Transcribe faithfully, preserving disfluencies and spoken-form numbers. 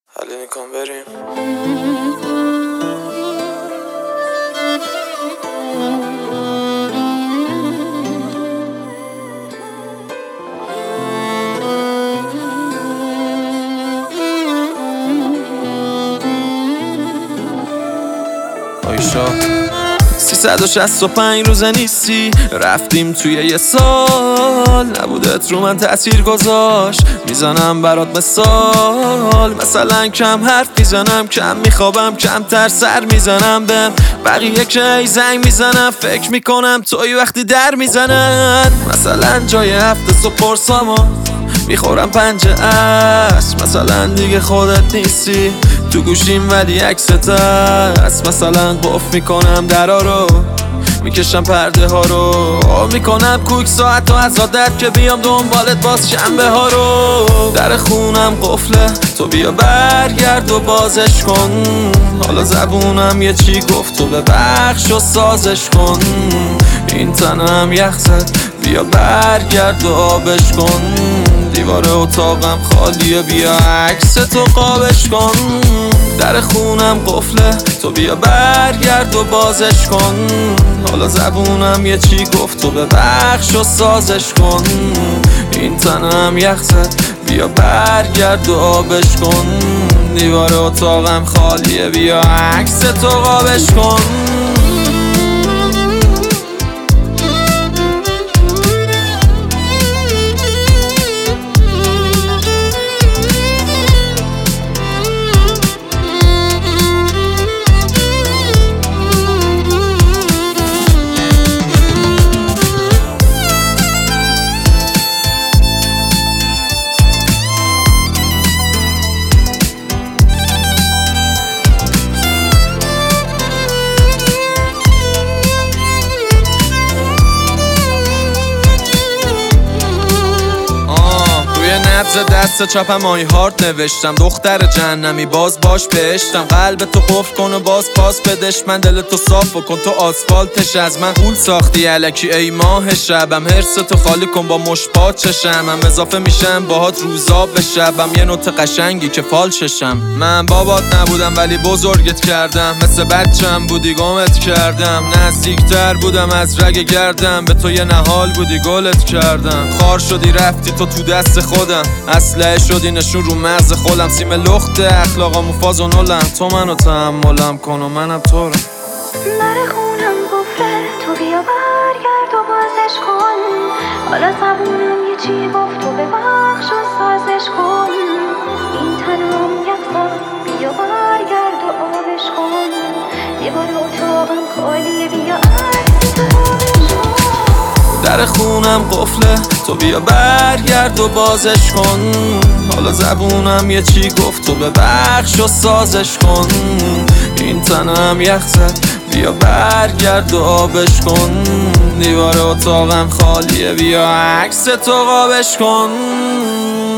حالی نکن بریم. آیشا سیصد و شصت و پنج روزه نیستی، رفتیم توی یه سال، نبودت رو من تأثیر گذاشت. میزنم برات مثال، مثلا کم حرف میزنم، کم میخوابم، کمتر سر میزنم بهم. بقیه که زنگ میزنم فکر میکنم توی وقتی در میزنن. مثلا جای هفته صبح پرسامو میخورم پنجه است، مثلا دیگه خودت نیستی تو گوشیم ولی عکست هست. مثلا قفل میکنم درا رو، میکشم پرده ها رو، میکنم کوک ساعت و از عادت که بیام دنبالت باز شنبه ها رو. در خونم قفله، تو بیا برگرد و بازش کن. حالا زبونم یه چی گفت تو ببخش و سازش کن. این تنم یخ زد، بیا برگرد و آبش کن. دیوار اتاقم خالیه، بیا عکس تو قابش کن. در خونم قفله، تو بیا برگرد و بازش کن. حالا زبونم یه چی گفت تو ببخش و سازش کن. این تنم یخ زد، بیا برگرد و آبش کن. دیوار اتاقم خالیه، بیا عکس تو قابش کن. نبض دست چپم آی هارت نوشتم، دختر جهنمی باز باش بهشتم. قلب تو قفل کن و باز پاس بدش، من دل تو صاف کن تو آسفالتش. از من غول ساختی الکی ای ماه شبم، حرس تو خالی کن با مشپات چشم. هم اضافه میشم باهات روزا به شبم، یه نوت قشنگی که فالششم. من بابات نبودم ولی بزرگت کردم، مثل بچم بودی گمت کردم. نزدیکتر بودم از رگ گردم، به تو یه نهال بودی گلت کردم. خار شدی رفتی تو تو دست خودم، اسلحه شدی نشون رو مغز خودم. سیم لخت اخلاقامو فاز و نولم، تو منو تحملم کن و منم تو رو. در خونم گفته تو بیا برگرد و بازش کن. حالا زبونم یه چی گفت تو ببخش و سازش کن. این تنم یک زد، بیا برگرد و آبش کن. دیوار اتاقم خالیه، بیا عکس تو آبش کن. در خونم قفله، تو بیا برگرد و بازش کن. حالا زبونم یه چی گفت تو ببخش و سازش کن. این تنم یخ زد، بیا برگرد و آبش کن. دیوار اتاقم خالیه، بیا عکس تو قابش کن.